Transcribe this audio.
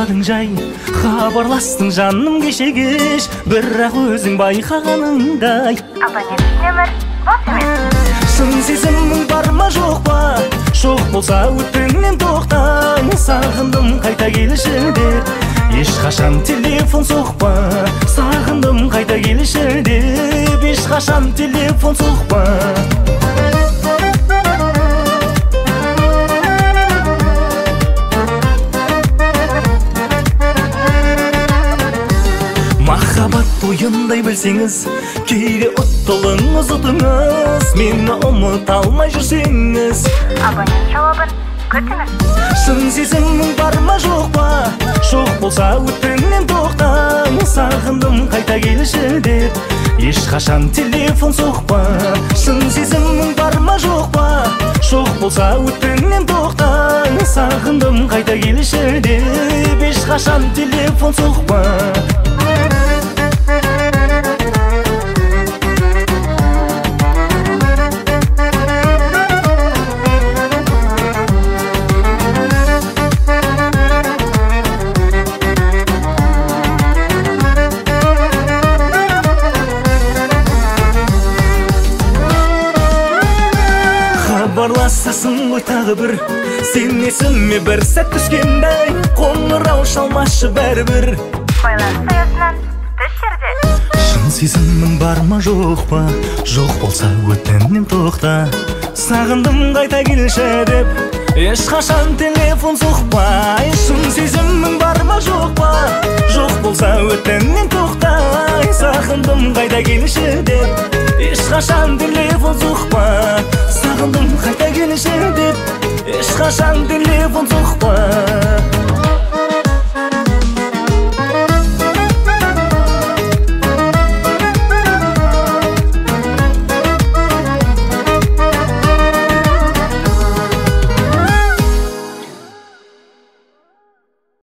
ойладың жай, хабарластың жаным кеше кеш, бірақ өзің байқағаныңдай Абонент нөмір бос емес. Шын сезімің бар ма жоқ па? Жоқ болса өтпеңнен тоқта, сағындым қайта келші деп, ешқашан телефон соқпа. Сағындым қайта келші деп, ешқашан телефон соқпа. Махаббат ойындай білсеңіз, кейде ұттылыңыз ұтыңыз, мені ұмыта алмай жүрсеңіз. Абонент жауабын күтіңіз. Шын сезімің бар ма жоқ па? Жоқ болса өтпеңнен тоқта, сағындым қайта келші деп, ешқашан телефон соқпа. Шын сезімің бар ма жоқ па? Жоқ болса өтпеңнен тоқта, сағындым қайта келші деп, ешқашан телефон соқпа. Хабарласасың ғой тағы бір, сен есіме бір сәт түскендай, қоңырау шалмашы бәрібір. Байланыс аясынан тыс жерде. Шын сезімің бар ма жоқ па? Жоқ болса өтпеңнен тоқта, сағындым қайта келші деп, ешқашан телефон соқпа. Шын сезімің бар ма жоқ па? Жоқ болса өтпеңнен тоқта, сағындым қайта келші деп, ешқашан телефон соқпа. Сағындым қайта келші деп, ешқашан телефон соқпа.